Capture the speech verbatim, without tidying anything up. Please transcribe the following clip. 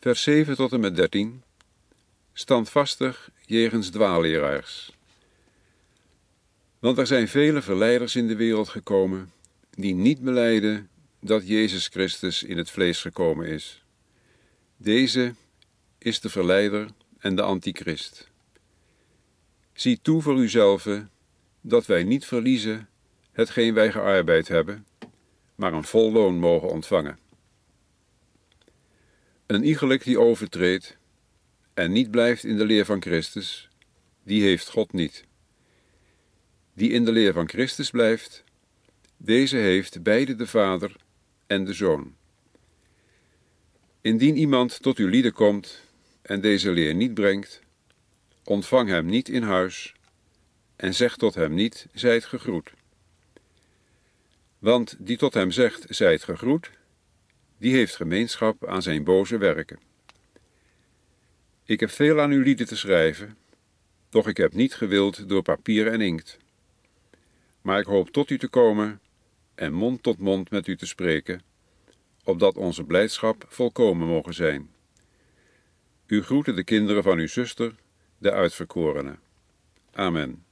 Vers zeven tot en met dertien. Standvastig jegens dwaalleraars. Want er zijn vele verleiders in de wereld gekomen, die niet belijden dat Jezus Christus in het vlees gekomen is. Deze is de verleider en de antichrist. Zie toe voor uzelven dat wij niet verliezen hetgeen wij gearbeid hebben, maar een vol loon mogen ontvangen. Een iegelijk die overtreedt en niet blijft in de leer van Christus, die heeft God niet. Die in de leer van Christus blijft, deze heeft beide de Vader en de Zoon. Indien iemand tot uw lieden komt en deze leer niet brengt, ontvang hem niet in huis en zeg tot hem niet, zijt gegroet. Want die tot hem zegt, zijt gegroet, die heeft gemeenschap aan zijn boze werken. Ik heb veel aan uw lieden te schrijven, doch ik heb niet gewild door papier en inkt. Maar ik hoop tot u te komen en mond tot mond met u te spreken, opdat onze blijdschap volkomen mogen zijn. U groeten de kinderen van uw zuster, de uitverkorene. Amen.